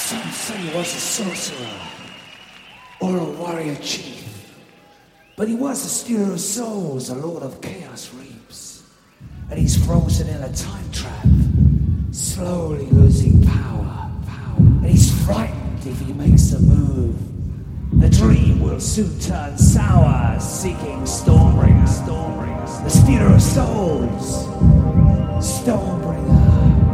Some say he was a sorcerer or a warrior chief, but he was the stealer of souls, a lord of chaos reaps, and he's frozen in a time trap, slowly losing power, and he's frightened if he makes a move. The dream will soon turn sour, seeking Stormbringer, the stealer of souls, Stormbringer.